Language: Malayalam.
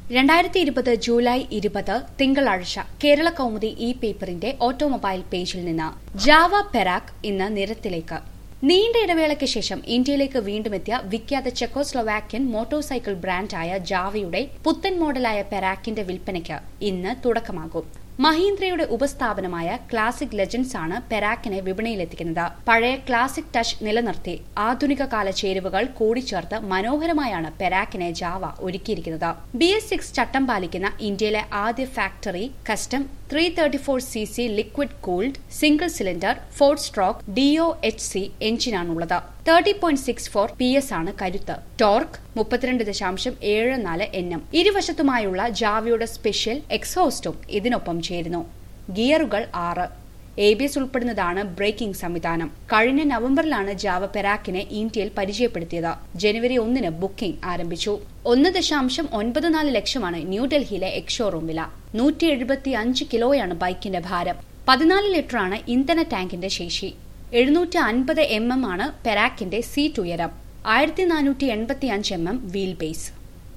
2020 ജൂലൈ 20 തിങ്കളാഴ്ച കേരള കൗമുദി ഈ പേപ്പറിന്റെ ഓട്ടോമൊബൈൽ പേജിൽ നിന്ന് ജാവ പെരാക് ഇന്ന് നിരത്തിലേക്ക്. നീണ്ട ഇടവേളയ്ക്ക് ശേഷം ഇന്ത്യയിലേക്ക് വീണ്ടുമെത്തിയ വിഖ്യാത ചെക്കോസ്ലൊവാക്യൻ മോട്ടോർ സൈക്കിൾ ബ്രാൻഡായ ജാവയുടെ പുത്തൻ മോഡലായ പെരാക്കിന്റെ വിൽപ്പനയ്ക്ക് ഇന്ന് തുടക്കമാകും. മഹീന്ദ്രയുടെ ഉപസ്ഥാപനമായ ക്ലാസിക് ലെജൻഡ്സ് ആണ് പെരാക്കിനെ വിപണിയിലെത്തിക്കുന്നത്. പഴയ ക്ലാസിക് ടച്ച് നിലനിർത്തി ആധുനിക കാല ചേരുവകൾ കൂടിച്ചേർത്ത് മനോഹരമായാണ് പെരാക്കിനെ ജാവ ഒരുക്കിയിരിക്കുന്നത്. BS6 ചട്ടം പാലിക്കുന്ന ഇന്ത്യയിലെ ആദ്യ factory custom 334cc liquid cooled single cylinder 4 stroke DOHC എഞ്ചിനാണുള്ളത്. 30.64 PS ആണ് കരുത്ത്. Torque 32.74 Nm. ഇരുവശത്തുമായുള്ള ജാവയുടെ സ്പെഷ്യൽ എക്സോസ്റ്റും ഇതിനൊപ്പം ചേരുന്നു. ഗിയറുകൾ 6. ABS ഉൾപ്പെടുന്നതാണ് ബ്രേക്കിംഗ് സംവിധാനം. കഴിഞ്ഞ നവംബറിലാണ് ജാവ പെരാക്കിനെ ഇന്ത്യയിൽ പരിചയപ്പെടുത്തിയത്. ജനുവരി 1 ബുക്കിംഗ് ആരംഭിച്ചു. 1.94 ലക്ഷമാണ് ന്യൂഡൽഹിയിലെ എക്സ്ഷോറൂം വില. 175 കിലോയാണ് ബൈക്കിന്റെ ഭാരം. 14 ലിറ്ററാണ് ഇന്ധന ടാങ്കിന്റെ ശേഷി. 750 mm ആണ് പെരാക്കിന്റെ സീറ്റ് ഉയരം. 1485 mm വീൽ ബേസ്.